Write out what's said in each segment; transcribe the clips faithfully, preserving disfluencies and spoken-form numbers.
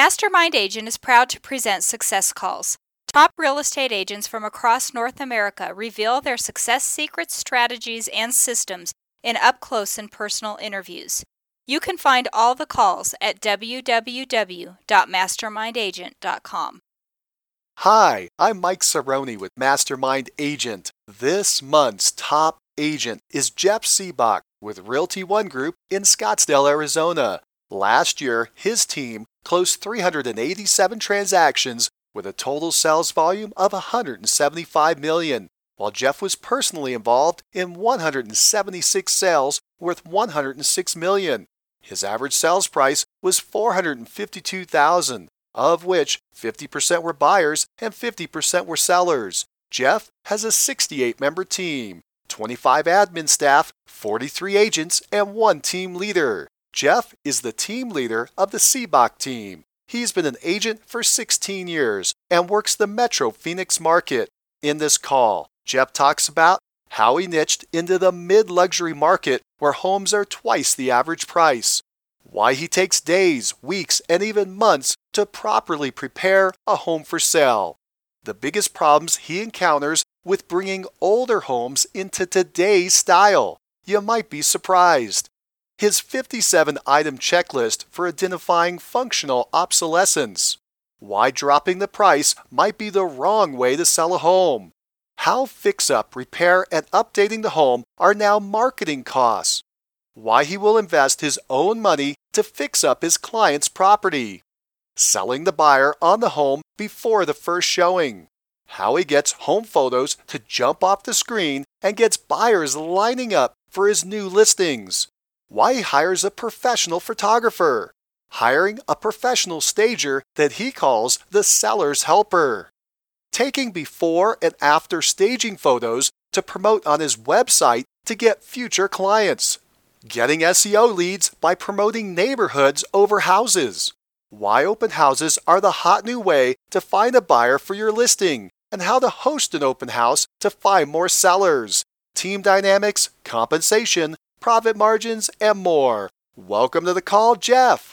Mastermind Agent is proud to present Success Calls. Top real estate agents from across North America reveal their success secrets, strategies, and systems in up-close and personal interviews. You can find all the calls at w w w dot mastermind agent dot com. Hi, I'm Mike Cerrone with Mastermind Agent. This month's top agent is Jeff Seebach with Realty One Group in Scottsdale, Arizona. Last year, his team closed three hundred eighty-seven transactions with a total sales volume of one hundred seventy-five million dollars, while Jeff was personally involved in one hundred seventy-six sales worth one hundred six million dollars. His average sales price was four hundred fifty-two thousand dollars, of which fifty percent were buyers and fifty percent were sellers. Jeff has a sixty-eight member team, twenty-five admin staff, forty-three agents, and one team leader. Jeff is the team leader of the Seebach team. He's been an agent for sixteen years and works the Metro Phoenix market. In this call, Jeff talks about how he niched into the mid-luxury market where homes are twice the average price, why he takes days, weeks, and even months to properly prepare a home for sale, the biggest problems he encounters with bringing older homes into today's style. You might be surprised. His fifty-seven item checklist for identifying functional obsolescence, why dropping the price might be the wrong way to sell a home, how fix-up, repair, and updating the home are now marketing costs, why he will invest his own money to fix up his client's property, selling the buyer on the home before the first showing, how he gets home photos to jump off the screen and gets buyers lining up for his new listings, why he hires a professional photographer, hiring a professional stager that he calls the seller's helper, taking before and after staging photos to promote on his website to get future clients, getting S E O leads by promoting neighborhoods over houses, why open houses are the hot new way to find a buyer for your listing, and how to host an open house to find more sellers, team dynamics, compensation, profit margins, and more. Welcome to the call, Jeff.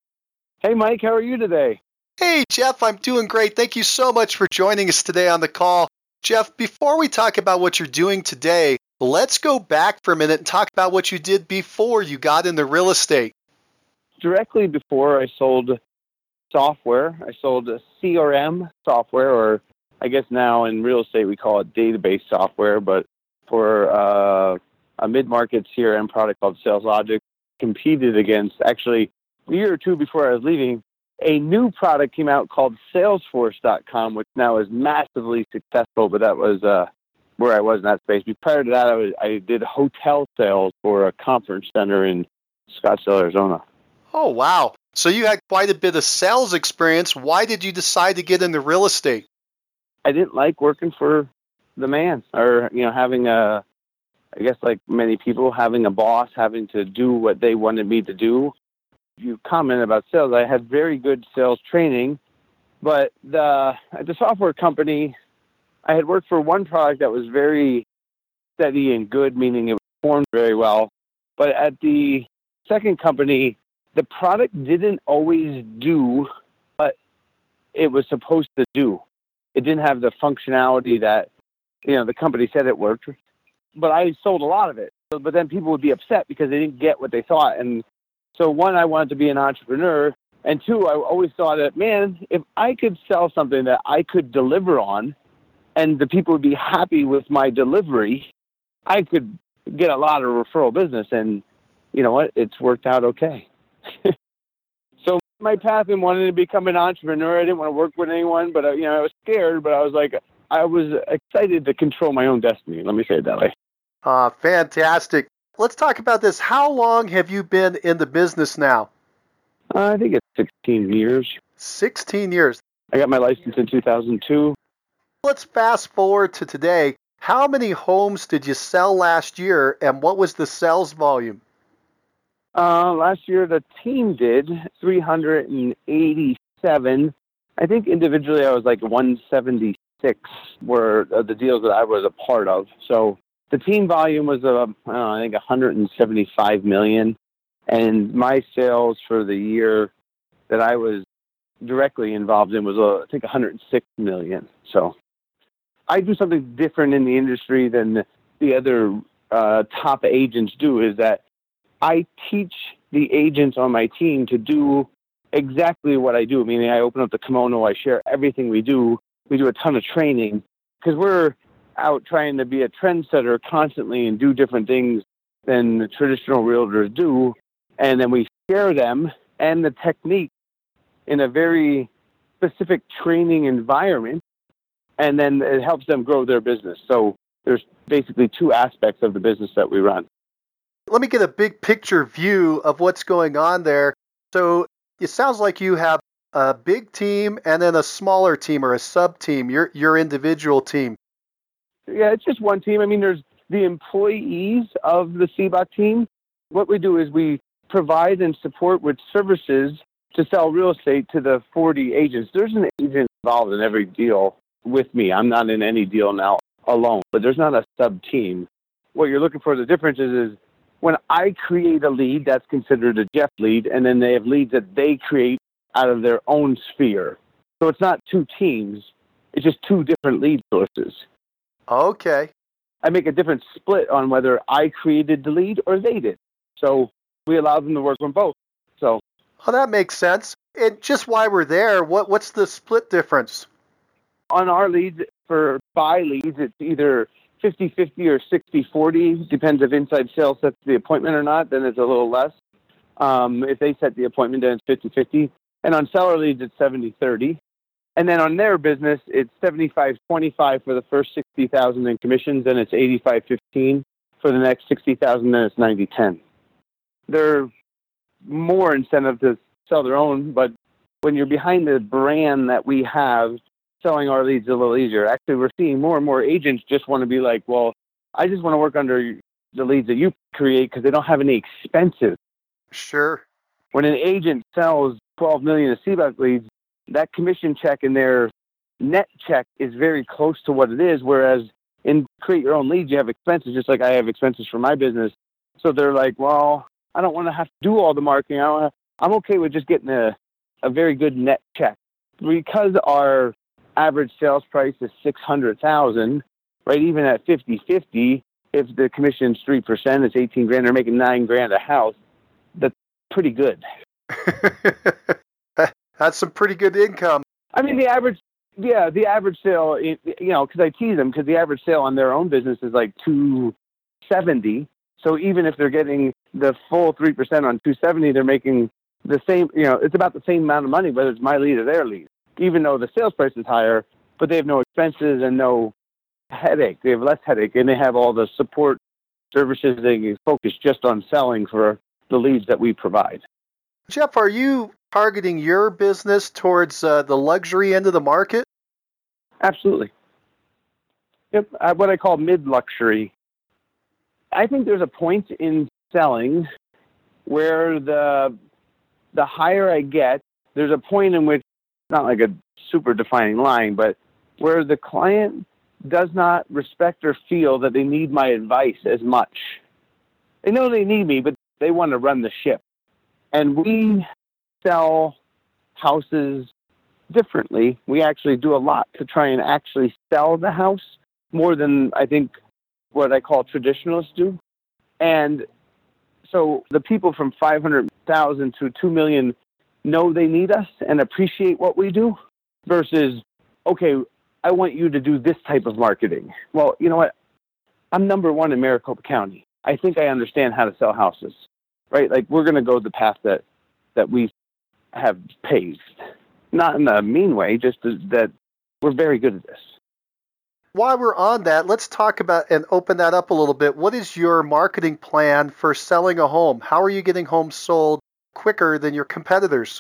Hey, Mike, how are you today? Hey, Jeff, I'm doing great. Thank you so much for joining us today on the call. Jeff, before we talk about what you're doing today, let's go back for a minute and talk about what you did before you got into real estate. Directly before I sold software, I sold a C R M software, or I guess now in real estate we call it database software, but for uh, a mid-market C R M product called SalesLogic, competed against, actually, a year or two before I was leaving, a new product came out called Salesforce dot com, which now is massively successful, but that was uh, where I was in that space. Prior to that, I, was, I did hotel sales for a conference center in Scottsdale, Arizona. Oh, wow. So you had quite a bit of sales experience. Why did you decide to get into real estate? I didn't like working for the man, or, you know, having a, I guess like many people, having a boss, having to do what they wanted me to do. You commented about sales. I had very good sales training, but the at the software company, I had worked for one product that was very steady and good, meaning it performed very well. But at the second company, the product didn't always do what it was supposed to do. It didn't have the functionality that, you know, the company said it worked. But I sold a lot of it. But then people would be upset because they didn't get what they thought. And so one, I wanted to be an entrepreneur. And two, I always thought that, man, if I could sell something that I could deliver on and the people would be happy with my delivery, I could get a lot of referral business. And you know what? It's worked out okay. So my path in wanting to become an entrepreneur, I didn't want to work with anyone, but, uh, you know, I was scared, but I was like, I was excited to control my own destiny. Let me say it that way. Uh, fantastic. Let's talk about this. How long have you been in the business now? Uh, I think it's sixteen years. sixteen years. I got my license in two thousand two. Let's fast forward to today. How many homes did you sell last year, and what was the sales volume? Uh, last year, the team did three hundred eighty-seven. I think individually I was like one seventy-six were the deals that I was a part of. So the team volume was, uh, I, don't know, I think, one hundred seventy-five million dollars. And my sales for the year that I was directly involved in was, uh, I think, one hundred six million. So I do something different in the industry than the other uh, top agents do, is that I teach the agents on my team to do exactly what I do. Meaning I open up the kimono, I share everything we do. We do a ton of training because we're out trying to be a trendsetter constantly and do different things than the traditional realtors do. And then we share them and the technique in a very specific training environment. And then it helps them grow their business. So there's basically two aspects of the business that we run. Let me get a big picture view of what's going on there. So it sounds like you have a big team and then a smaller team or a sub team, your your individual team. Yeah, it's just one team. I mean, there's the employees of the C B O C team. What we do is we provide and support with services to sell real estate to the forty agents. There's an agent involved in every deal with me. I'm not in any deal now alone, but there's not a sub team. What you're looking for, the difference is, is when I create a lead, that's considered a Jeff lead, and then they have leads that they create out of their own sphere. So it's not two teams. It's just two different lead sources. Okay. I make a different split on whether I created the lead or they did. So we allow them to work on both. So, oh, that makes sense. And just why we're there, what what's the split difference? On our leads, for buy leads, it's either fifty-fifty or sixty-forty. Depends if inside sales sets the appointment or not, then it's a little less. Um, if they set the appointment, then it's fifty-fifty. And on seller leads, it's seventy-thirty. And then on their business, it's seventy-five twenty-five for the first sixty thousand in commissions, then it's eighty-five fifteen for the next sixty thousand, then it's ninety ten. They're more incentive to sell their own, but when you're behind the brand that we have, selling our leads is a little easier. Actually, we're seeing more and more agents just want to be like, well, I just want to work under the leads that you create because they don't have any expenses. Sure. When an agent sells twelve million of C B O C leads, that commission check and their net check is very close to what it is, whereas in create your own leads, you have expenses, just like I have expenses for my business. So they're like, well, I don't want to have to do all the marketing. I don't wanna, I'm okay with just getting a, a very good net check. Because our average sales price is six hundred thousand dollars, right? Even at fifty-fifty, if the commission's three percent, it's eighteen grand. They're making nine grand a house. That's pretty good. That's some pretty good income. I mean, the average, yeah, the average sale, you know, because I tease them, because the average sale on their own business is like two seventy. So even if they're getting the full three percent on two seventy, they're making the same, you know, it's about the same amount of money, whether it's my lead or their lead, even though the sales price is higher, but they have no expenses and no headache. They have less headache, and they have all the support services. They can focus just on selling for the leads that we provide. Jeff, are you targeting your business towards uh, the luxury end of the market? Absolutely. Yep, uh, what I call mid-luxury. I think there's a point in selling where the the higher I get, there's a point in which, not like a super defining line, but where the client does not respect or feel that they need my advice as much. They know they need me, but they want to run the ship. And we sell houses differently. We actually do a lot to try and actually sell the house more than I think what I call traditionalists do. And so the people from five hundred thousand to two million know they need us and appreciate what we do versus, okay, I want you to do this type of marketing. Well, you know what? I'm number one in Maricopa County. I think I understand how to sell houses, right? Like, we're going to go the path that, that we have paved. Not in a mean way, just that we're very good at this. While we're on that, let's talk about and open that up a little bit. What is your marketing plan for selling a home? How are you getting homes sold quicker than your competitors?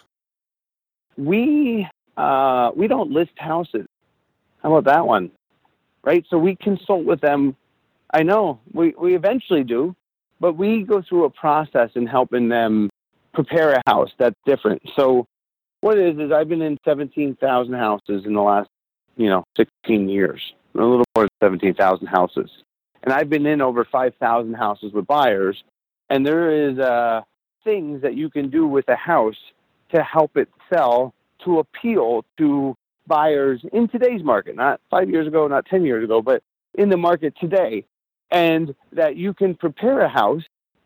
We uh, we don't list houses. How about that one? Right? So we consult with them. I know we, we eventually do, but we go through a process in helping them prepare a house that's different. So what it is, is I've been in seventeen thousand houses in the last, you know, sixteen years. A little more than seventeen thousand houses. And I've been in over five thousand houses with buyers. And there is uh, things that you can do with a house to help it sell to appeal to buyers in today's market, not five years ago, not ten years ago, but in the market today. And that you can prepare a house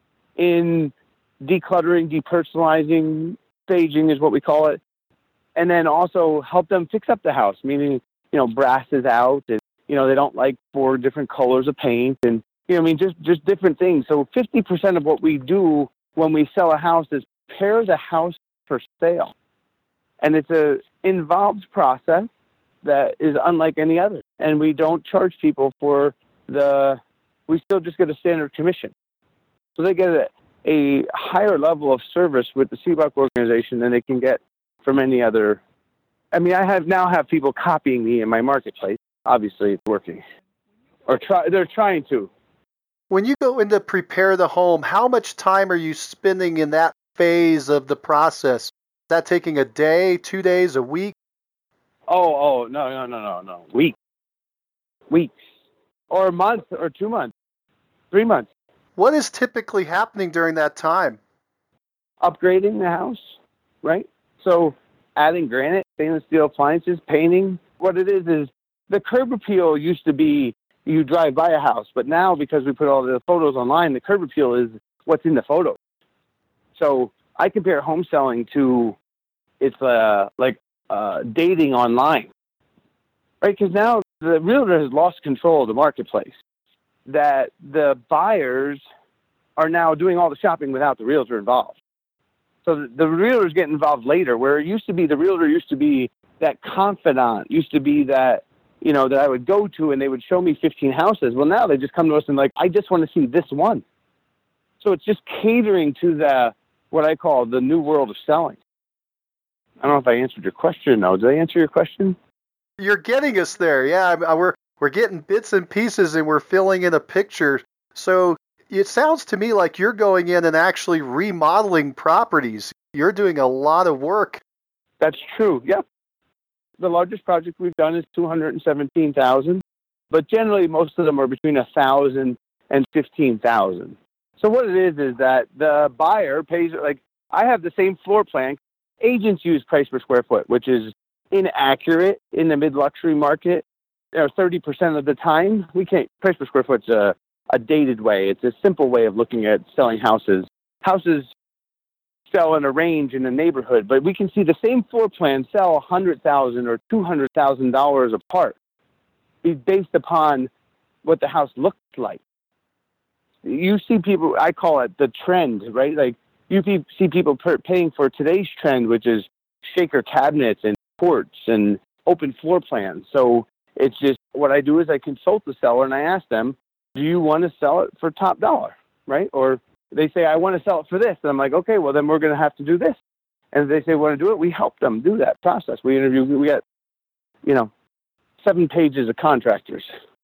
in decluttering, depersonalizing, staging is what we call it. And then also help them fix up the house, meaning, you know, brass is out and, you know, they don't like four different colors of paint and, you know, I mean, just, just different things. So fifty percent of what we do when we sell a house is prepare the house for sale. And it's a involved process that is unlike any other. And we don't charge people for the, we still just get a standard commission. So they get a, a higher level of service with the Seebach organization than they can get from any other. I mean, I have now have people copying me in my marketplace. Obviously, it's working. Or try, they're trying to. When you go in to prepare the home, how much time are you spending in that phase of the process? Is that taking a day, two days, a week? Oh, oh, no, no, no, no, no. Weeks. Weeks. Or a month, or two months. Three months. What is typically happening during that time? Upgrading the house, right? So adding granite, stainless steel appliances, painting. What it is is the curb appeal used to be you drive by a house, but now because we put all the photos online, the curb appeal is what's in the photos. So I compare home selling to it's uh, like uh, dating online, right? Because now the realtor has lost control of the marketplace. That the buyers are now doing all the shopping without the realtor involved. So the, the realtors get involved later, where it used to be the realtor used to be that confidant, used to be that, you know, that I would go to and they would show me fifteen houses. Well, now they just come to us and like, I just want to see this one. So it's just catering to the, what I call the new world of selling. I don't know if I answered your question, though. Did I answer your question? You're getting us there. Yeah, I- we're we're getting bits and pieces and we're filling in a picture. So it sounds to me like you're going in and actually remodeling properties. You're doing a lot of work. That's true. Yep. The largest project we've done is two hundred seventeen thousand dollars, but generally most of them are between one thousand dollars and fifteen thousand dollars. So what it is is that the buyer pays, like I have the same floor plan. Agents use price per square foot, which is inaccurate in the mid-luxury market. You know, thirty percent of the time, we can't, price per square foot's a, a dated way. It's a simple way of looking at selling houses. Houses sell in a range in a neighborhood, but we can see the same floor plan sell one hundred thousand dollars or two hundred thousand dollars apart based upon what the house looks like. You see people, I call it the trend, right? Like you see people per, paying for today's trend, which is shaker cabinets and ports and open floor plans. So it's just what I do is I consult the seller and I ask them, do you want to sell it for top dollar, right? Or they say, I want to sell it for this. And I'm like, okay, well, then we're going to have to do this. And if they say, want to do it, we help them do that process. We interview, we got, you know, seven pages of contractors.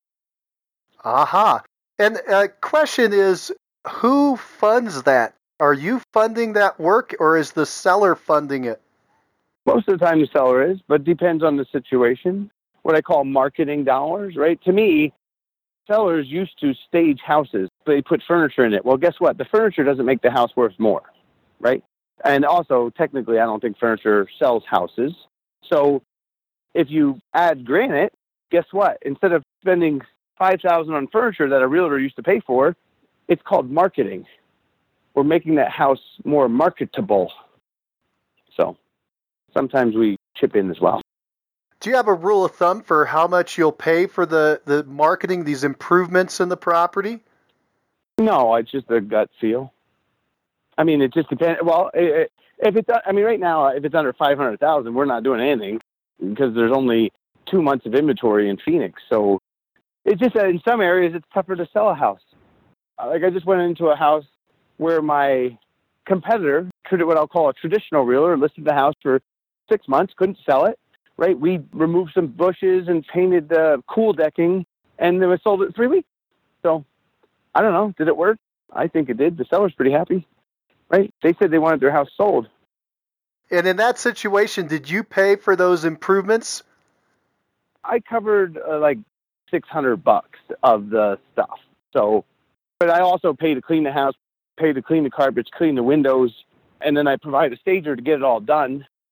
Aha. And a question is, who funds that? Are you funding that work or is the seller funding it? Most of the time the seller is, but depends on the situation. What I call marketing dollars, right? To me, sellers used to stage houses. They put furniture in it. Well, guess what? The furniture doesn't make the house worth more, right? And also, technically, I don't think furniture sells houses. So if you add granite, guess what? Instead of spending five thousand dollars on furniture that a realtor used to pay for, it's called marketing. We're making that house more marketable. So sometimes we chip in as well. Do you have a rule of thumb for how much you'll pay for the, the marketing, these improvements in the property? No, it's just a gut feel. I mean, it just depends. Well, if it's, I mean, right now, if it's under five hundred thousand dollars, we're not doing anything because there's only two months of inventory in Phoenix. So it's just that in some areas, it's tougher to sell a house. Like I just went into a house where my competitor, what I'll call a traditional realtor, listed the house for six months, couldn't sell it. Right, we removed some bushes and painted the cool decking, and then we sold it in three weeks. So, I don't know. Did it work? I think it did. The seller's pretty happy, right? They said they wanted their house sold. And in that situation, did you pay for those improvements? I covered uh, like six hundred bucks of the stuff. So, but I also pay to clean the house, pay to clean the carpets, clean the windows, and then I provide a stager to get it all done.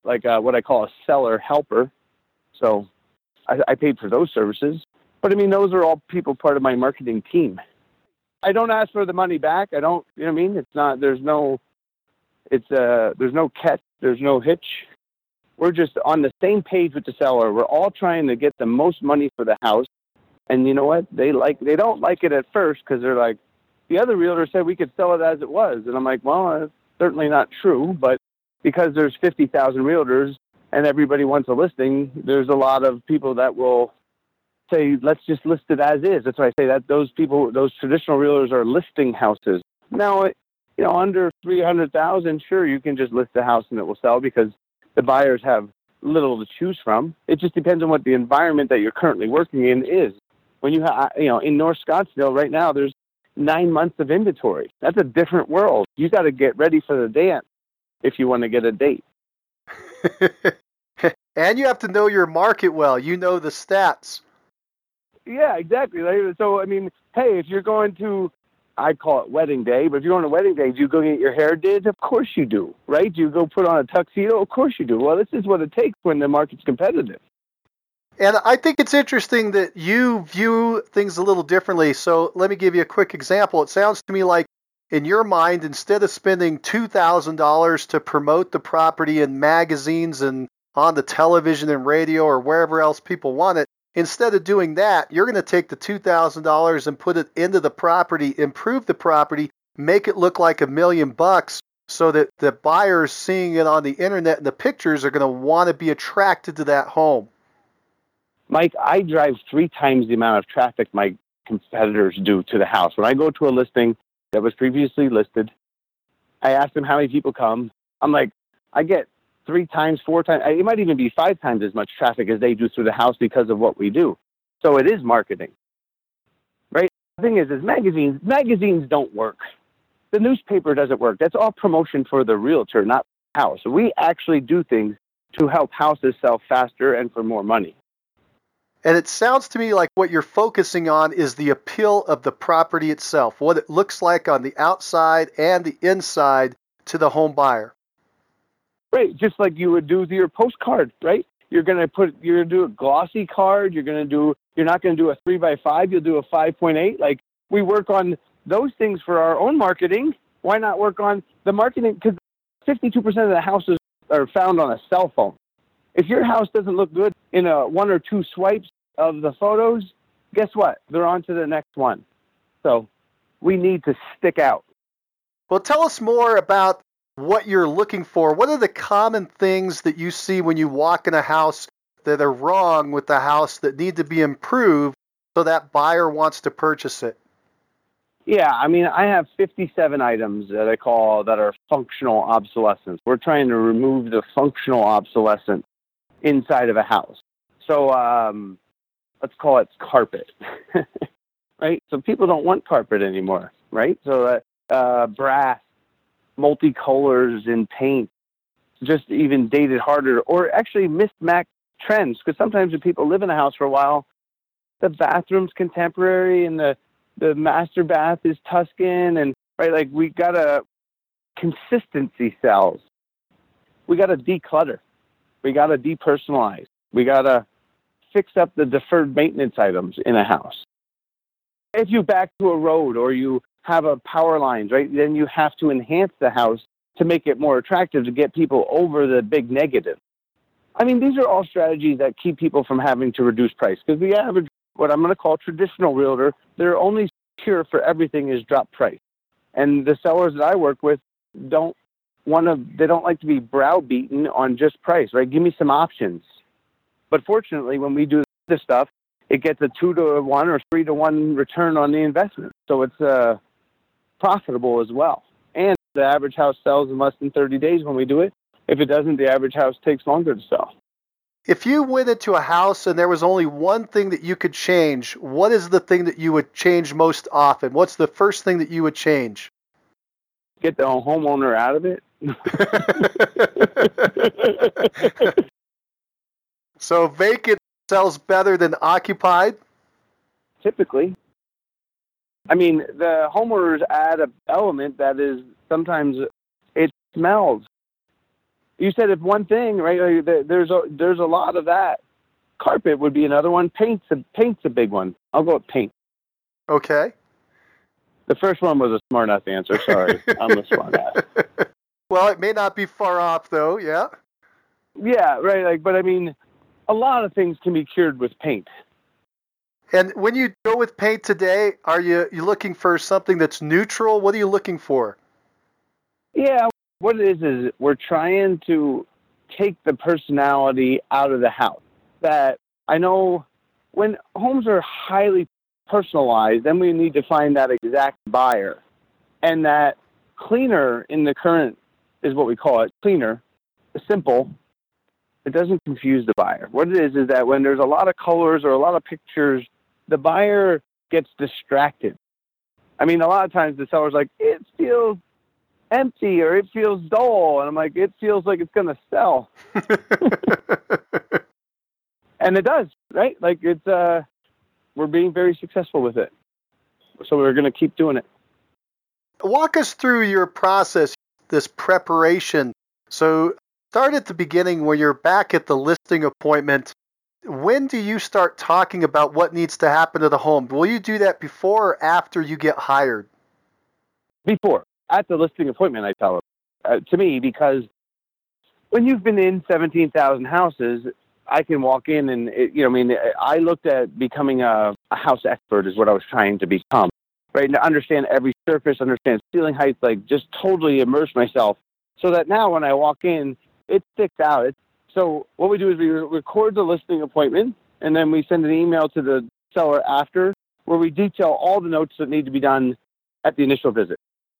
like uh, what I call a seller helper. So I, I paid for those services. But I mean, those are all people part of my marketing team. I don't ask for the money back. I don't, you know what I mean? It's not, there's no, it's uh, there's no catch, there's no hitch. We're just on the same page with the seller. We're all trying to get the most money for the house. And you know what? They like, they don't like it at first because they're like, the other realtor said we could sell it as it was. And I'm like, well, that's certainly not true. But because there's fifty thousand realtors and everybody wants a listing, there's a lot of people that will say, let's just list it as is. That's why I say that those people, those traditional realtors are listing houses. Now, you know, under three hundred thousand, sure, you can just list a house and it will sell because the buyers have little to choose from. It just depends on what the environment that you're currently working in is. When you have, you know, in North Scottsdale right now, there's nine months of inventory. That's a different world. You got to get ready for the dance if you want to get a date. And you have to know your market well. You know the stats. Yeah, exactly. So, I mean, hey, if you're going to, I call it wedding day, but if you're going to wedding day, do you go get your hair did? Of course you do, right? Do you go put on a tuxedo? Of course you do. Well, this is what it takes when the market's competitive. And I think it's interesting that you view things a little differently. So let me give you a quick example. It sounds to me like in your mind, instead of spending two thousand dollars to promote the property in magazines and on the television and radio or wherever else people want it, instead of doing that, you're going to take the two thousand dollars and put it into the property, improve the property, make it look like a million bucks so that the buyers seeing it on the internet and the pictures are going to want to be attracted to that home. Mike, I drive three times the amount of traffic my competitors do to the house. When I go to a listing that was previously listed, I ask them how many people come. I'm like, I get three times, four times, it might even be five times as much traffic as they do through the house because of what we do. So it is marketing, right? The thing is, is magazines, magazines don't work. The newspaper doesn't work. That's all promotion for the realtor, not the house. So we actually do things to help houses sell faster and for more money. And it sounds to me like what you're focusing on is the appeal of the property itself, what it looks like on the outside and the inside to the home buyer. Right, just like you would do with your postcard, right? You're gonna put, you're gonna do a glossy card. You're gonna do, you're not gonna do a three by five. You'll do a five point eight. Like we work on those things for our own marketing. Why not work on the marketing? Because fifty-two percent of the houses are found on a cell phone. If your house doesn't look good in a one or two swipes of the photos, guess what? They're on to the next one. So we need to stick out. Well, tell us more about what you're looking for. What are the common things that you see when you walk in a house that are wrong with the house that need to be improved so that buyer wants to purchase it? Yeah, I mean, I have fifty-seven items that I call that are functional obsolescence. We're trying to remove the functional obsolescence inside of a house. So um, let's call it carpet, right? So people don't want carpet anymore, right? So uh, uh, brass, multicolors in paint, just even dated harder, or actually mismatched trends. Because sometimes when people live in a house for a while, the bathroom's contemporary and the, the master bath is Tuscan, and right, like we gotta consistency sells. We gotta declutter. We gotta depersonalize. We gotta fix up the deferred maintenance items in a house. If you back to a road or you have a power lines, right, then you have to enhance the house to make it more attractive to get people over the big negative. I mean, these are all strategies that keep people from having to reduce price, because the average, what I'm going to call traditional realtor, their only cure for everything is drop price. And the sellers that I work with don't want to, they don't like to be browbeaten on just price, right? Give me some options. But fortunately, when we do this stuff, it gets a two to one or three to one return on the investment. So it's uh, profitable as well. And the average house sells in less than thirty days when we do it. If it doesn't, the average house takes longer to sell. If you went into a house and there was only one thing that you could change, what is the thing that you would change most often? What's the first thing that you would change? Get the homeowner out of it. So vacant sells better than occupied? Typically. I mean, the homeowners add an element that is sometimes it smells. you said if one thing, right? Like there- there's a there's a lot of that. Carpet would be another one. Paint's a, paint's a big one. I'll go with paint. Okay. The first one was a smart ass answer. Sorry, I'm a smart ass. Well, it may not be far off, though. Yeah. Yeah, right. Like, but I mean, a lot of things can be cured with paint. And when you go with paint today, are you you looking for something that's neutral? What are you looking for? Yeah, what it is is we're trying to take the personality out of the house. That I know when homes are highly personalized, then we need to find that exact buyer. And that cleaner in the current is what we call it, cleaner, simple. It doesn't confuse the buyer. What it is is that when there's a lot of colors or a lot of pictures, the buyer gets distracted. I mean, a lot of times the seller's like, it feels empty or it feels dull. And I'm like, it feels like it's going to sell. And it does, right? Like it's, uh, we're being very successful with it. So we're going to keep doing it. Walk us through your process, this preparation. So start at the beginning when you're back at the listing appointment. When do you start talking about what needs to happen to the home? Will you do that before or after you get hired? Before. At the listing appointment, I tell them. Uh, to me, because when you've been in seventeen thousand houses, I can walk in and, it, you know, I mean, I looked at becoming a, a house expert is what I was trying to become, right? And to understand every surface, understand ceiling heights, like just totally immerse myself so that now when I walk in, it sticks out. It's, so what we do is we record the listing appointment and then we send an email to the seller after where we detail all the notes that need to be done at the initial visit.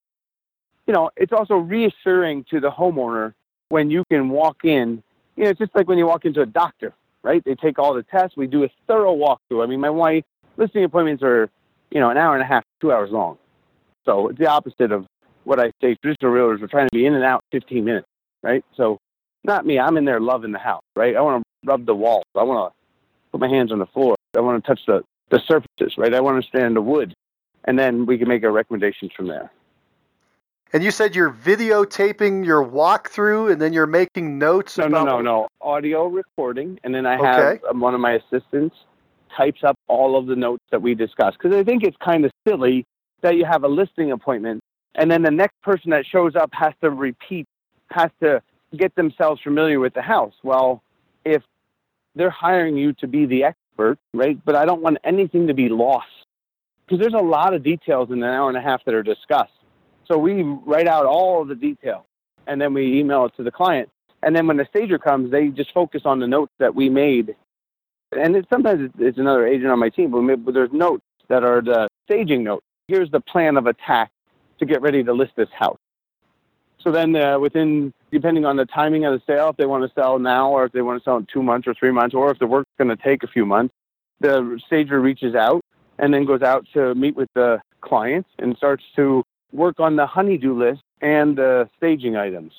You know, it's also reassuring to the homeowner when you can walk in. You know, it's just like when you walk into a doctor, right? They take all the tests. We do a thorough walkthrough. I mean, my wife, listing appointments are, you know, an hour and a half, two hours long. So it's the opposite of what I say. Traditional realtors are trying to be in and out fifteen minutes, right? So not me. I'm in there loving the house, right? I want to rub the walls. I want to put my hands on the floor. I want to touch the, the surfaces, right? I want to stand the wood. And then we can make our recommendations from there. And you said you're videotaping your walkthrough and then you're making notes No, about... no, no, no. Audio recording. And then I Okay. have um, one of my assistants types up all of the notes that we discussed. Because I think it's kind of silly that you have a listing appointment and then the next person that shows up has to repeat, has to get themselves familiar with the house. Well, if they're hiring you to be the expert, right? But I don't want anything to be lost. Because there's a lot of details in an hour and a half that are discussed. So we write out all of the detail, and then we email it to the client. And then when the stager comes, they just focus on the notes that we made. And it, sometimes it's, it's another agent on my team, but, we, but there's notes that are the staging notes. Here's the plan of attack to get ready to list this house. So then uh, within, depending on the timing of the sale, if they want to sell now or if they want to sell in two months or three months, or if the work's going to take a few months, the stager reaches out and then goes out to meet with the clients and starts to work on the honey-do list and the staging items.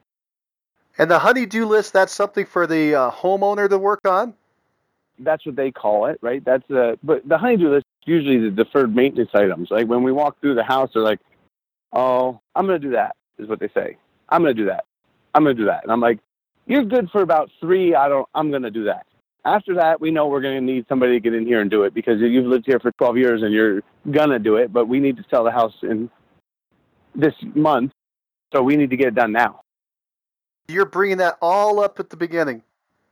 And the honey-do list, that's something for the uh, homeowner to work on? That's what they call it, right? That's uh, but the honey-do list is usually the deferred maintenance items. Like when we walk through the house, they're like, oh, I'm going to do that, is what they say. I'm going to do that. I'm going to do that. And I'm like, you're good for about three. I don't, I'm going to do that. After that, we know we're going to need somebody to get in here and do it because you've lived here for twelve years and you're going to do it, but we need to sell the house in this month, so we need to get it done now. You're bringing that all up at the beginning.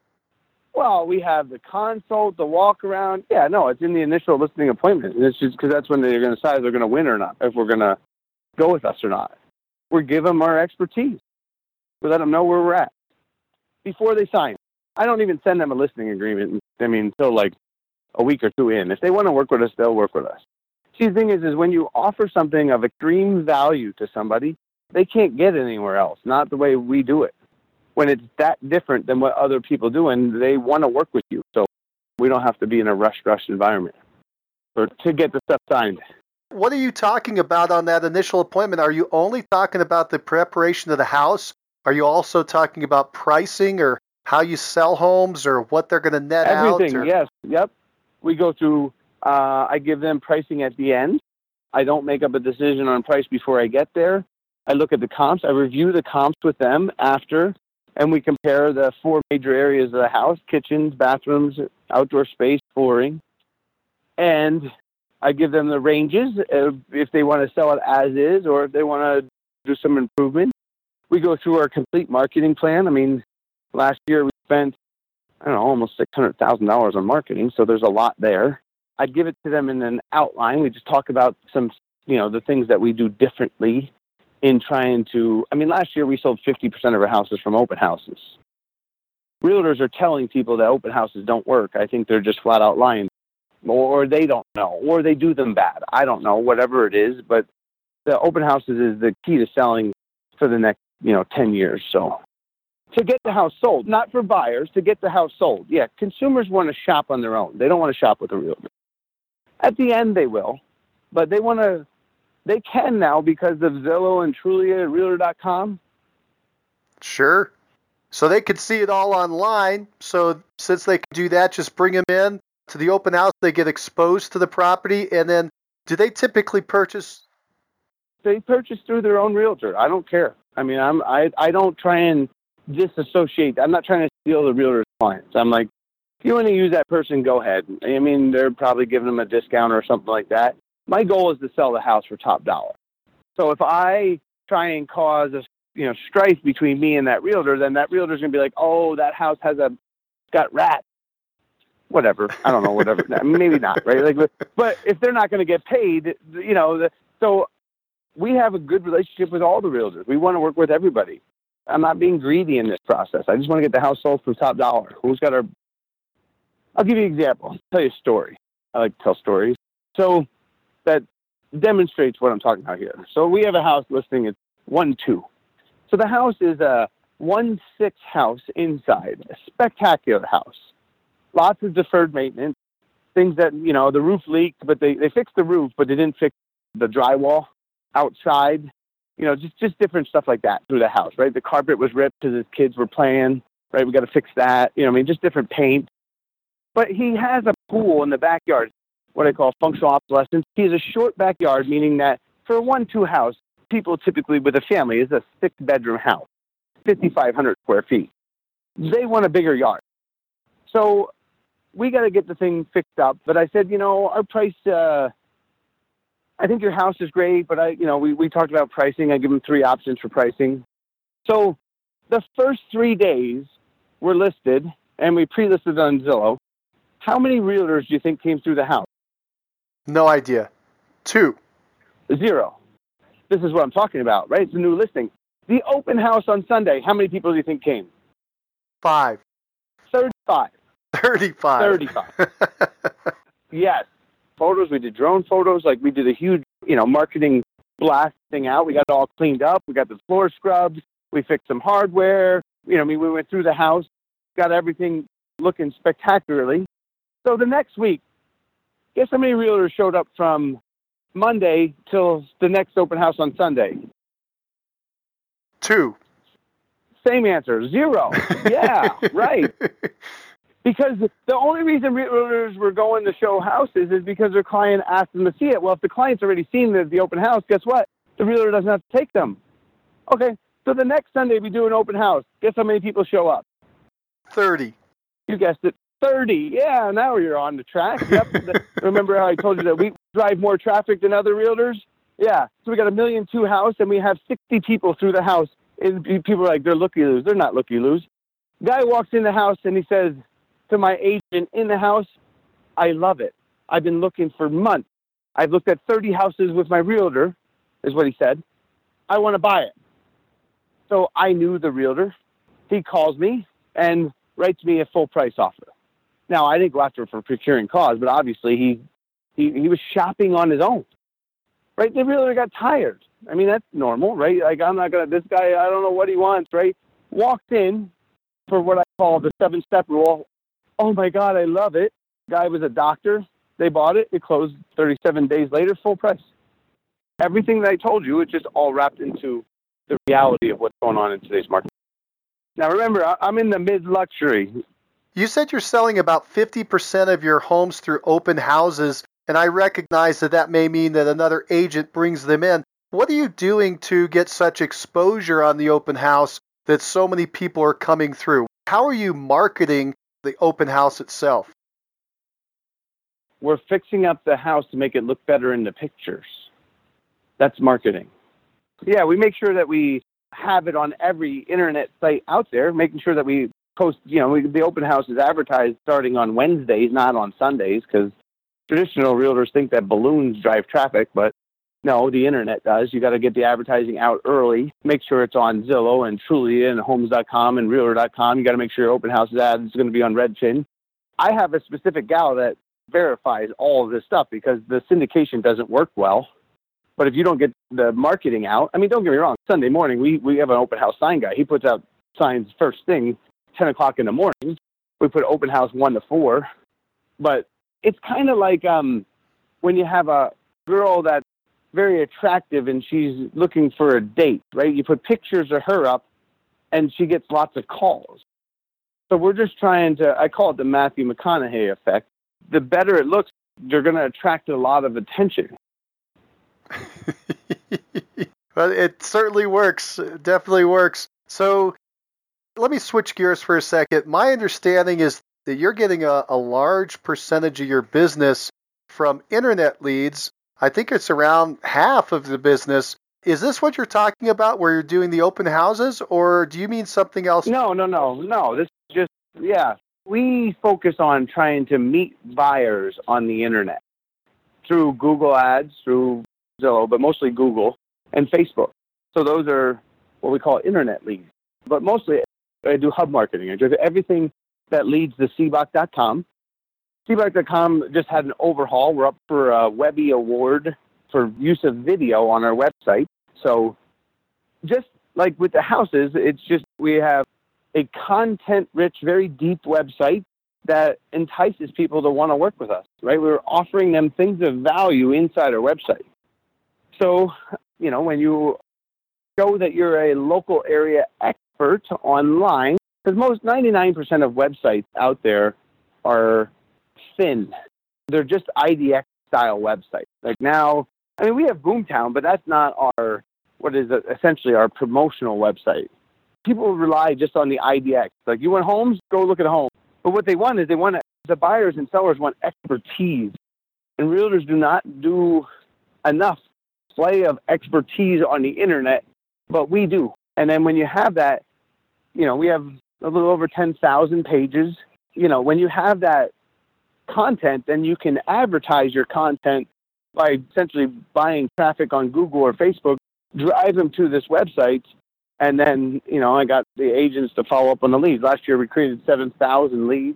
Well, we have the consult, the walk around. Yeah, no, it's in the initial listing appointment. And it's just because that's when they're going to decide if they're going to win or not, if we're going to go with us or not. We give them our expertise. We let them know where we're at before they sign. I don't even send them a listing agreement. I mean, until like a week or two in. If they want to work with us, they'll work with us. See, the thing is, is when you offer something of extreme value to somebody, they can't get it anywhere else, not the way we do it. When it's that different than what other people do, and they want to work with you. So we don't have to be in a rush, rush environment or to get the stuff signed. What are you talking about on that initial appointment? Are you only talking about the preparation of the house? Are you also talking about pricing or how you sell homes or what they're going to net out? Everything, yes. Yep. We go through... Uh, I give them pricing at the end. I don't make up a decision on price before I get there. I look at the comps. I review the comps with them after, and we compare the four major areas of the house: kitchens, bathrooms, outdoor space, flooring. And I give them the ranges uh, if they want to sell it as is or if they want to do some improvement. We go through our complete marketing plan. I mean, last year we spent, I don't know, almost six hundred thousand dollars on marketing, so there's a lot there. I'd give it to them in an outline. We just talk about some, you know, the things that we do differently in trying to, I mean, last year we sold fifty percent of our houses from open houses. Realtors are telling people that open houses don't work. I think they're just flat out lying. Or they don't know, or they do them bad. I don't know, whatever it is, but the open houses is the key to selling for the next, you know, ten years. So to get the house sold, not for buyers, to get the house sold. Yeah, consumers want to shop on their own. They don't want to shop with a realtor. At the end, they will, but they want to, they can now because of Zillow and Trulia, Realtor dot com. Sure. So they could see it all online. So since they can do that, just bring them in to the open house, they get exposed to the property, and then do they typically purchase? They purchase through their own realtor. I don't care. I mean, I'm I I don't try and disassociate. I'm not trying to steal the realtor's clients. I'm like, if you want to use that person, go ahead. I mean, they're probably giving them a discount or something like that. My goal is to sell the house for top dollar. So if I try and cause a you know strife between me and that realtor, then that realtor's gonna be like, oh, that house has a got rats. Whatever. I don't know, whatever. Maybe not, right? Like, but if they're not going to get paid, you know, the, so we have a good relationship with all the realtors. We want to work with everybody. I'm not being greedy in this process. I just want to get the house sold for top dollar. Who's got our, I'll give you an example. I'll tell you a story. I like to tell stories. So that demonstrates what I'm talking about here. So we have a house listing. It's one two. So the house is a one six house inside, a spectacular house. Lots of deferred maintenance, things that, you know, the roof leaked, but they, they fixed the roof, but they didn't fix the drywall outside, you know, just, just different stuff like that through the house, right? The carpet was ripped because his kids were playing, right? We got to fix that, you know, I mean, just different paint. But he has a pool in the backyard, what I call functional obsolescence. He has a short backyard, meaning that for a one two house, people typically with a family is a six-bedroom house, fifty-five hundred square feet. They want a bigger yard. So we got to get the thing fixed up. But I said, you know, our price, uh, I think your house is great, but I, you know, we, we talked about pricing. I give them three options for pricing. So the first three days were listed and we pre-listed on Zillow. How many realtors do you think came through the house? No idea. Two. Zero. This is what I'm talking about, right? It's a new listing. The open house on Sunday, how many people do you think came? Five. thirty-five. thirty-five. thirty-five. Yes. Photos. We did drone photos. Like we did a huge, you know, marketing blast thing out. We got it all cleaned up. We got the floor scrubbed. We fixed some hardware. You know, I mean, we went through the house, got everything looking spectacularly. So the next week, guess how many realtors showed up from Monday till the next open house on Sunday? Two. Same answer. Zero. Yeah, right. Because the only reason realtors were going to show houses is because their client asked them to see it. Well, if the client's already seen the, the open house, guess what? The realtor doesn't have to take them. Okay, so the next Sunday we do an open house. Guess how many people show up? thirty. You guessed it. thirty. Yeah, now you're on the track. Yep. Remember how I told you that we drive more traffic than other realtors? Yeah. So we got a million two house, and we have sixty people through the house. And people are like, they're looky-loos. They're not looky-loos. Guy walks in the house, and he says to my agent in the house, I love it. I've been looking for months. I've looked at thirty houses with my realtor, is what he said. I want to buy it. So I knew the realtor. He calls me and writes me a full price offer. Now, I didn't go after him for procuring cause, but obviously he, he, he was shopping on his own, right? The realtor got tired. I mean, that's normal, right? Like, I'm not going to, this guy, I don't know what he wants, right? Walked in for what I call the seven-step rule. Oh, my God, I love it. Guy was a doctor. They bought it. It closed thirty-seven days later, full price. Everything that I told you, it just all wrapped into the reality of what's going on in today's market. Now, remember, I'm in the mid-luxury. You said you're selling about fifty percent of your homes through open houses, and I recognize that that may mean that another agent brings them in. What are you doing to get such exposure on the open house that so many people are coming through? How are you marketing the open house itself? We're fixing up the house to make it look better in the pictures. That's marketing. Yeah, we make sure that we have it on every internet site out there, making sure that we post, you know, we, the open house is advertised starting on Wednesdays, not on Sundays, because traditional realtors think that balloons drive traffic, but no, the internet does. You got to get the advertising out early. Make sure it's on Zillow and Trulia and Homes dot com and Realtor dot com. You got to make sure your open house ad is going to be on Redfin. I have a specific gal that verifies all of this stuff because the syndication doesn't work well. But if you don't get the marketing out, I mean, don't get me wrong. Sunday morning, we, we have an open house sign guy. He puts out signs first thing, ten o'clock in the morning. We put open house one to four. But it's kind of like um, when you have a girl that's very attractive and she's looking for a date, right? You put pictures of her up and she gets lots of calls. So we're just trying to, I call it the Matthew McConaughey effect. The better it looks, you're going to attract a lot of attention. Well, it certainly works. It definitely works. So let me switch gears for a second. My understanding is that you're getting a, a large percentage of your business from internet leads. I think it's around half of the business. Is this what you're talking about where you're doing the open houses, or do you mean something else? No, no, no, no. This is just, yeah. We focus on trying to meet buyers on the internet through Google ads, through Zillow, but mostly Google and Facebook. So those are what we call internet leads. But mostly I do hub marketing. I do everything that leads to C B O C dot com. C B O C dot com just had an overhaul. We're up for a Webby Award for use of video on our website. So just like with the houses, it's just we have a content-rich, very deep website that entices people to want to work with us, right? We're offering them things of value inside our website. So, you know, when you show that you're a local area expert online, because most ninety-nine percent of websites out there are thin. They're just I D X-style websites. Like now, I mean, we have Boomtown, but that's not our, what is essentially our promotional website. People rely just on the I D X. Like, you want homes? Go look at a home. But what they want is they want, the buyers and sellers want expertise. And realtors do not do enough display of expertise on the internet, but we do. And then when you have that, you know, we have a little over ten thousand pages. You know, when you have that content, then you can advertise your content by essentially buying traffic on Google or Facebook, drive them to this website, and then, you know, I got the agents to follow up on the leads. Last year we created seven thousand leads.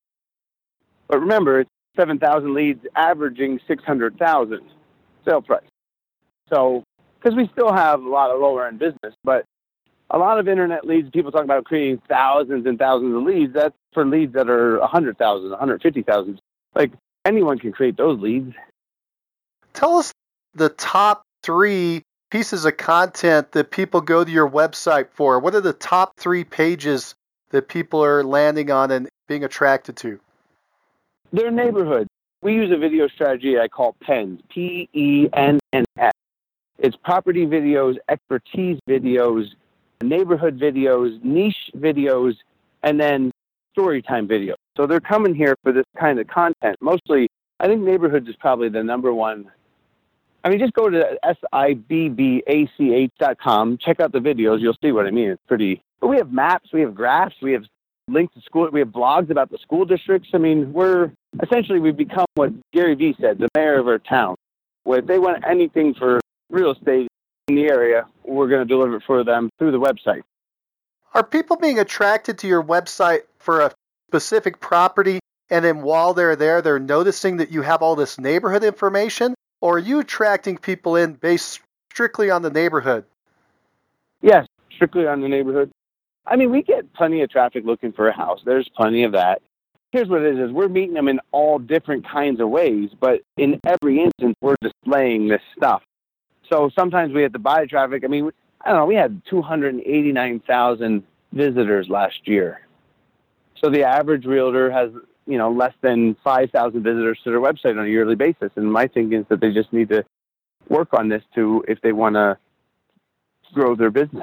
But remember, it's seven thousand leads averaging six hundred thousand sale price. So, because we still have a lot of lower-end business, but a lot of internet leads, people talk about creating thousands and thousands of leads. That's for leads that are one hundred thousand, one hundred fifty thousand. Like, anyone can create those leads. Tell us the top three pieces of content that people go to your website for. What are the top three pages that people are landing on and being attracted to? Their neighborhood. We use a video strategy I call PENS, P E N N S. It's property videos, expertise videos, neighborhood videos, niche videos, and then story time videos. So they're coming here for this kind of content. Mostly, I think neighborhoods is probably the number one. I mean, just go to S I B B A C H dot com, check out the videos, you'll see what I mean. It's pretty, but we have maps, we have graphs, we have links to school, we have blogs about the school districts. I mean, we're, essentially we've become what Gary Vee said, the mayor of our town. Where if they want anything for real estate in the area, we're going to deliver it for them through the website. Are people being attracted to your website for a specific property, and then while they're there, they're noticing that you have all this neighborhood information? Or are you attracting people in based strictly on the neighborhood? Yes, strictly on the neighborhood. I mean, we get plenty of traffic looking for a house. There's plenty of that. Here's what it is, is we're meeting them in all different kinds of ways, but in every instance, we're displaying this stuff. So sometimes we have to buy traffic. I mean, I don't know, we had two hundred eighty-nine thousand visitors last year. So the average realtor has, you know, less than five thousand visitors to their website on a yearly basis. And my thinking is that they just need to work on this too if they want to grow their business.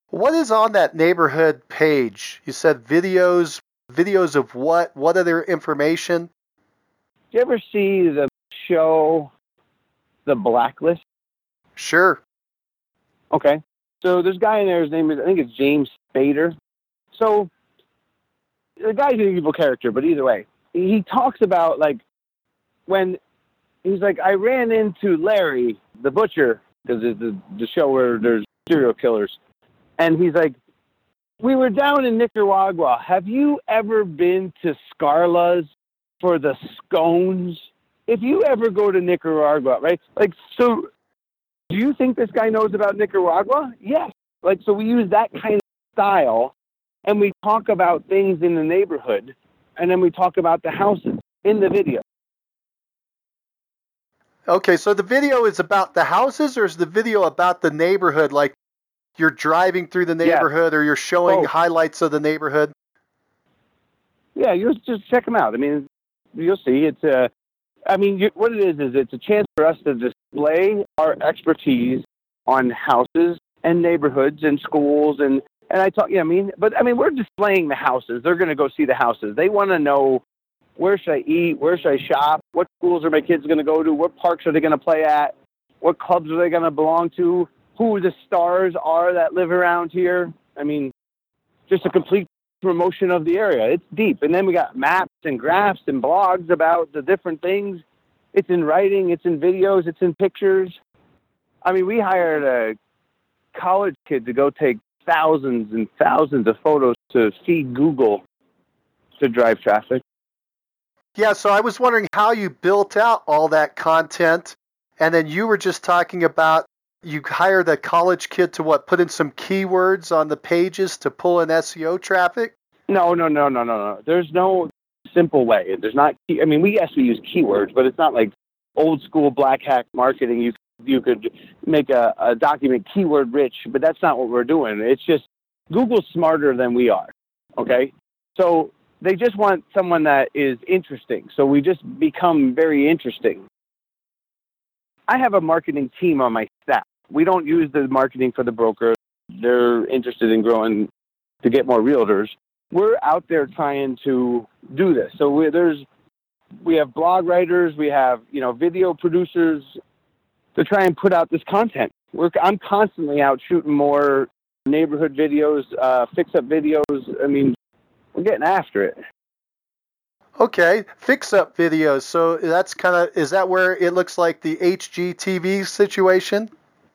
What is on that neighborhood page? You said videos. Videos of what? What other information? Do you ever see the show The Blacklist? Sure. Okay. So there's a guy in there, his name is, I think it's James Spader. So the guy's an evil character, but either way, he talks about, like, when he's like, I ran into Larry, the butcher, because it's the, the show where there's serial killers. And he's like, we were down in Nicaragua. Have you ever been to Scarla's for the scones? If you ever go to Nicaragua, right? Like, so do you think this guy knows about Nicaragua? Yes. Like, so we use that kind of style, and we talk about things in the neighborhood, and then we talk about the houses in the video. Okay, so the video is about the houses, or is the video about the neighborhood? Like you're driving through the neighborhood, yes, or you're showing Both. highlights of the neighborhood? Yeah, you just check them out. I mean, you'll see. It's a, I mean, you, what it is is it's a chance for us to display our expertise on houses and neighborhoods and schools and and I talk. Yeah, I mean, but I mean, we're displaying the houses. They're going to go see the houses. They want to know, where should I eat? Where should I shop? What schools are my kids going to go to? What parks are they going to play at? What clubs are they going to belong to? Who the stars are that live around here? I mean, just a complete promotion of the area. It's deep. And then we got maps and graphs and blogs about the different things. It's in writing. It's in videos. It's in pictures. I mean, we hired a college kid to go take thousands and thousands of photos to feed Google to drive traffic. Yeah, so I was wondering how you built out all that content, and then you were just talking about you hired a college kid to what, put in some keywords on the pages to pull in S E O traffic? No, no, no, no, no, no. There's no simple way. There's not, I mean, we yes, we use keywords, but it's not like old school black hack marketing. You you could make a, a document keyword rich, but that's not what we're doing. It's just Google's smarter than we are, okay? So they just want someone that is interesting. So we just become very interesting. I have a marketing team on my staff. We don't use the marketing for the brokers. They're interested in growing to get more realtors. We're out there trying to do this. So we, there's, we have blog writers, we have, you know, video producers to try and put out this content. We're, I'm constantly out shooting more neighborhood videos, uh, fix-up videos. I mean, we're getting after it. Okay, fix-up videos. So that's kind of, is that where it looks like the H G T V situation?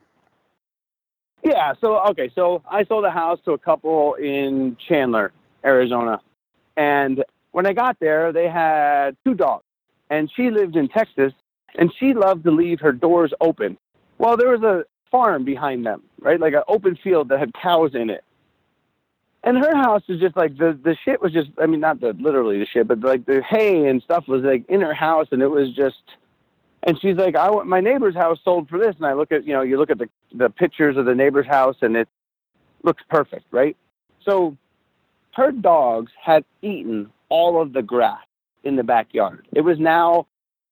Yeah, so, okay, so I sold a house to a couple in Chandler, Arizona. And when I got there, they had two dogs. And she lived in Texas, and she loved to leave her doors open. Well, there was a farm behind them, right? Like an open field that had cows in it. And her house was just like, the, the shit was just, I mean, not the literally the shit, but like the hay and stuff was like in her house, and it was just, and she's like, I want, my neighbor's house sold for this. And I look at, you know, you look at the, the pictures of the neighbor's house, and it looks perfect, right? So her dogs had eaten all of the grass in the backyard. It was now,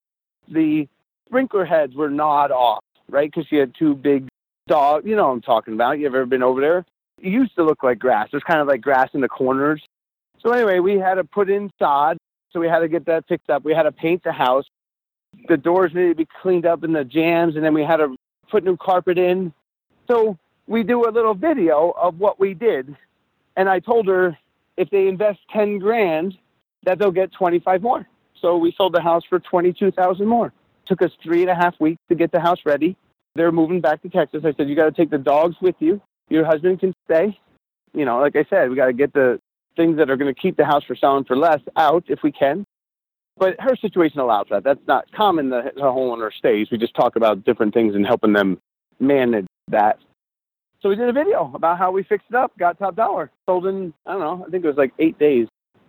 the sprinkler heads were gnawed off, right? Because she had two big dogs. You know what I'm talking about. You ever been over there? It used to look like grass. There's kind of like grass in the corners. So anyway, we had to put in sod. So we had to get that fixed up. We had to paint the house. The doors needed to be cleaned up in the jams, and then we had to put new carpet in. So we do a little video of what we did. And I told her if they invest ten grand, that they'll get twenty-five more. So we sold the house for twenty-two thousand more. It took us three and a half weeks to get the house ready. They're moving back to Texas. I said, you got to take the dogs with you. Your husband can stay. You know, like I said, we got to get the things that are going to keep the house for selling for less out if we can. But her situation allows that. That's not common, the, the homeowner stays. We just talk about different things and helping them manage that. So we did a video about how we fixed it up, got top dollar. Sold in, I don't know, I think it was like eight days.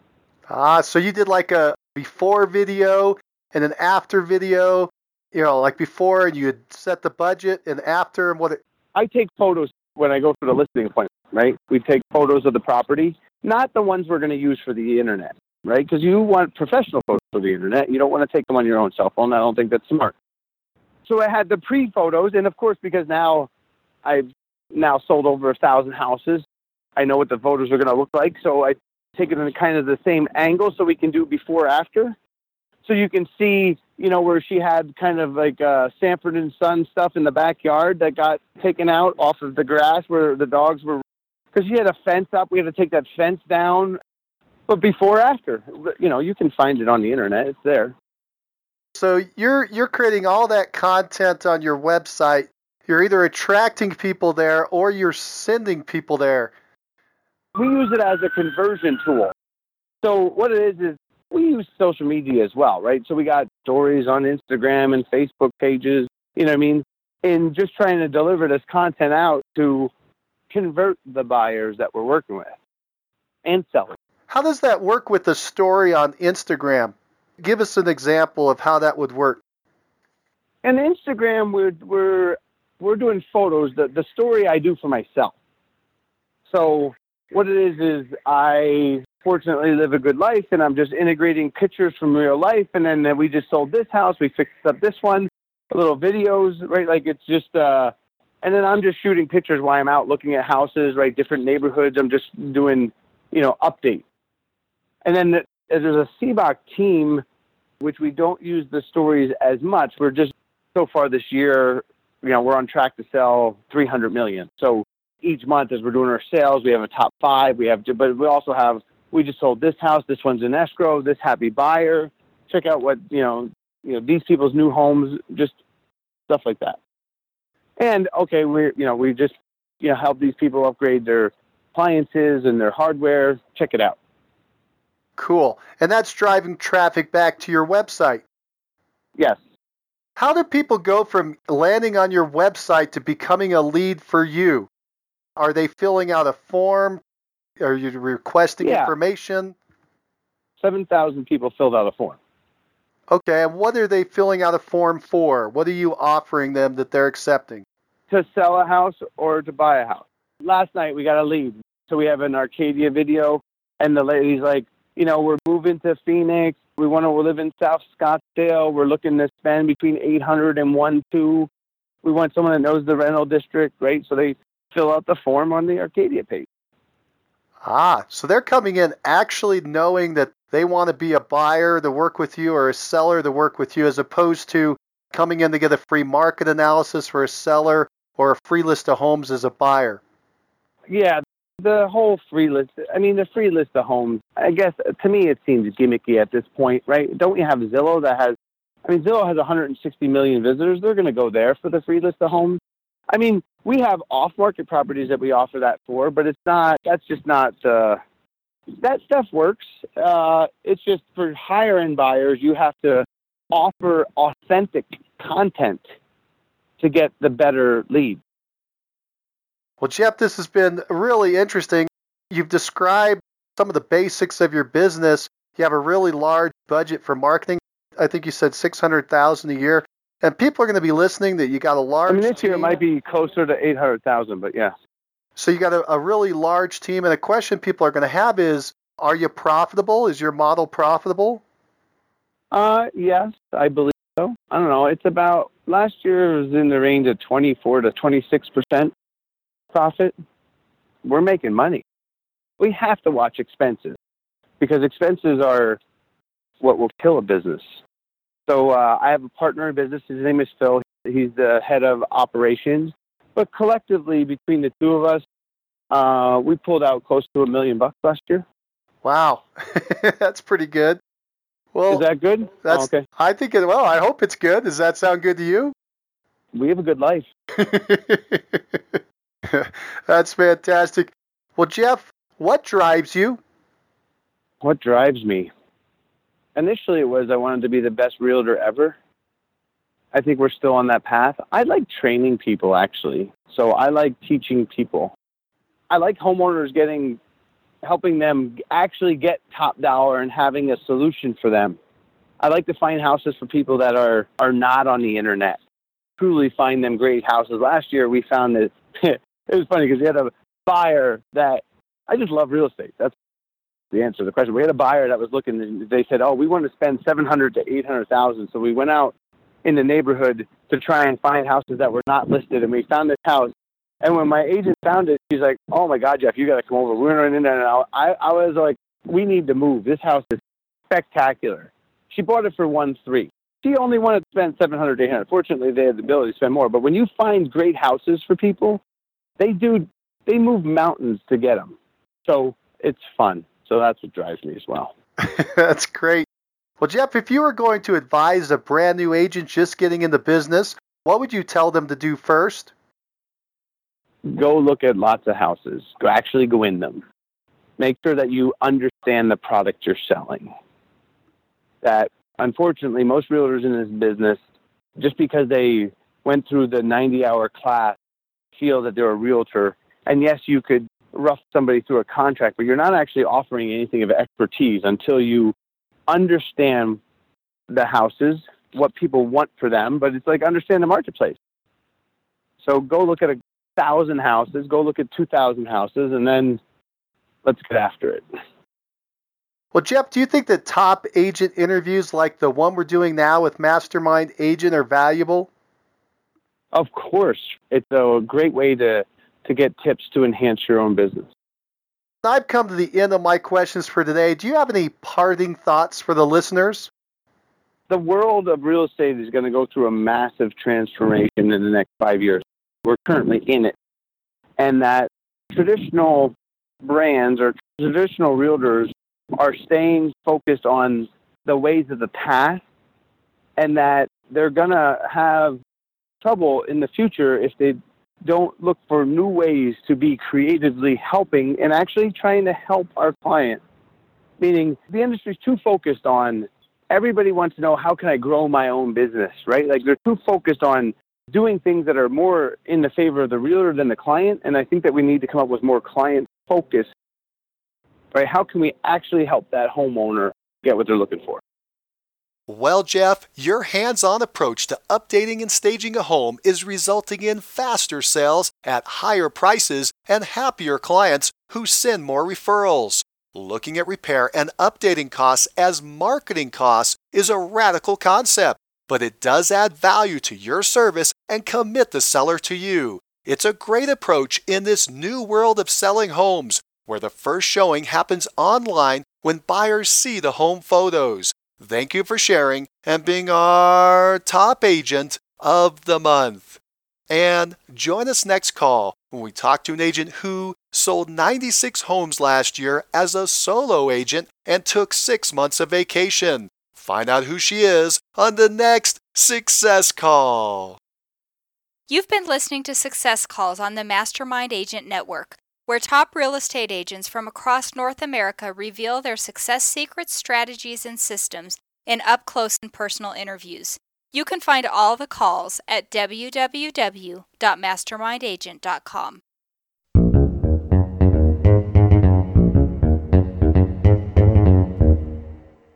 Ah, so you did like a before video and an after video, you know, like before you had set the budget and after and what it... I take photos when I go for the listing appointment, right? We take photos of the property, not the ones we're going to use for the internet, right? Because you want professional photos for the internet. You don't want to take them on your own cell phone. I don't think that's smart. So I had the pre-photos, and of course, because now I've now sold over a thousand houses. I know what the photos are going to look like, so I take it in kind of the same angle so we can do before after. So you can see, you know, where she had kind of like uh, Sanford and Son stuff in the backyard that got taken out off of the grass where the dogs were, because she had a fence up. We had to take that fence down. But before, after, you know, you can find it on the internet. It's there. So you're you're creating all that content on your website. You're either attracting people there or you're sending people there. We use it as a conversion tool. So what it is is we use social media as well, right? So we got stories on Instagram and Facebook pages, you know what I mean? And just trying to deliver this content out to convert the buyers that we're working with and sellers. How does that work with the story on Instagram? Give us an example of how that would work. And Instagram, we're we're we're doing photos. The the story I do for myself. So what it is is I fortunately live a good life, and I'm just integrating pictures from real life. And then we just sold this house. We fixed up this one. Little videos, right? Like it's just. Uh, and then I'm just shooting pictures while I'm out looking at houses, right? Different neighborhoods. I'm just doing, you know, updates. And then the, there's a C B O C team, which we don't use the stories as much. We're just, so far this year, you know, we're on track to sell three hundred million. So each month as we're doing our sales, we have a top five. We have, but we also have, we just sold this house. This one's in escrow. This happy buyer. Check out what, you know, you know, these people's new homes, just stuff like that. And okay, we, you know, we just, you know, help these people upgrade their appliances and their hardware. Check it out. Cool. And that's driving traffic back to your website. Yes. How do people go from landing on your website to becoming a lead for you? Are they filling out a form? Are you requesting yeah. information? seven thousand people filled out a form. Okay. And what are they filling out a form for? What are you offering them that they're accepting? To sell a house or to buy a house. Last night we got a lead. So we have an Arcadia video, and the lady's like, you know, we're moving to Phoenix. We want to live in South Scottsdale. We're looking to spend between eight hundred and one, two. We want someone that knows the rental district, right? So they fill out the form on the Arcadia page. Ah, so they're coming in actually knowing that they want to be a buyer to work with you or a seller to work with you, as opposed to coming in to get a free market analysis for a seller or a free list of homes as a buyer. Yeah. The whole free list, I mean, the free list of homes, I guess, to me, it seems gimmicky at this point, right? Don't we have Zillow that has, I mean, Zillow has one hundred sixty million visitors. They're going to go there for the free list of homes. I mean, we have off-market properties that we offer that for, but it's not, that's just not, uh, that stuff works. Uh, it's just for higher-end buyers, you have to offer authentic content to get the better lead. Well, Jeff, this has been really interesting. You've described some of the basics of your business. You have a really large budget for marketing. I think you said six hundred thousand dollars a year. And people are going to be listening that you got a large I mean, this team. year it might be closer to eight hundred thousand, but yeah. So you got a, a really large team. And a question people are going to have is, are you profitable? Is your model profitable? Uh, yes, I believe so. I don't know. It's about, last year it was in the range of twenty-four to twenty-six percent. Profit. We're making money. We have to watch expenses because expenses are what will kill a business. So uh, I have a partner in business. His name is Phil. He's the head of operations. But collectively, between the two of us, uh, we pulled out close to a million bucks last year. Wow, that's pretty good. Well, is that good? That's, oh, okay. I think it. Well, I hope it's good. Does that sound good to you? We have a good life. That's fantastic. Well, Jeff, what drives you? What drives me? Initially, it was I wanted to be the best realtor ever. I think we're still on that path. I like training people, actually. So I like teaching people. I like homeowners getting, helping them actually get top dollar and having a solution for them. I like to find houses for people that are, are not on the internet. Truly find them great houses. Last year, we found that it was funny because we had a buyer that, I just love real estate. That's the answer to the question. We had a buyer that was looking, and they said, oh, we want to spend seven hundred to eight hundred thousand. So we went out in the neighborhood to try and find houses that were not listed. And we found this house And when my agent found it, she's like, "Oh my God, Jeff, you got to come over." We went in there, and I, I was like, "We need to move. This house is spectacular." She bought it for one three. She only wanted to spend seven hundred, eight hundred. Fortunately, they had the ability to spend more. But when you find great houses for people, they do they move mountains to get them. So it's fun. So that's what drives me as well. That's great. Well, Jeff, if you were going to advise a brand new agent just getting into business, what would you tell them to do first? Go look at lots of houses. Go actually go in them. Make sure that you understand the product you're selling. That, unfortunately, most realtors in this business, just because they went through the ninety-hour class, feel that they're a realtor. And yes, you could rough somebody through a contract, but you're not actually offering anything of expertise until you understand the houses, what people want for them. But it's like understand the marketplace. So go look at a thousand houses, go look at two thousand houses, and then let's get after it. Well, Jeff, do you think that top agent interviews like the one we're doing now with Mastermind Agent are valuable? Of course. It's a great way to, to get tips to enhance your own business. I've come to the end of my questions for today. Do you have any parting thoughts for the listeners? The world of real estate is going to go through a massive transformation in the next five years. We're currently in it. And that traditional brands or traditional realtors are staying focused on the ways of the past, and that they're going to have trouble in the future if they don't look for new ways to be creatively helping and actually trying to help our clients. Meaning the industry's too focused on, everybody wants to know, how can I grow my own business, right? Like they're too focused on doing things that are more in the favor of the realtor than the client. And I think that we need to come up with more client focus, right? How can we actually help that homeowner get what they're looking for? Well, Jeff, your hands-on approach to updating and staging a home is resulting in faster sales at higher prices and happier clients who send more referrals. Looking at repair and updating costs as marketing costs is a radical concept, but it does add value to your service and commit the seller to you. It's a great approach in this new world of selling homes, where the first showing happens online when buyers see the home photos. Thank you for sharing and being our top agent of the month. And join us next call when we talk to an agent who sold ninety-six homes last year as a solo agent and took six months of vacation. Find out who she is on the next Success Call. You've been listening to Success Calls on the Mastermind Agent Network, where top real estate agents from across North America reveal their success secrets, strategies, and systems in up-close and personal interviews. You can find all the calls at w w w dot mastermind agent dot com.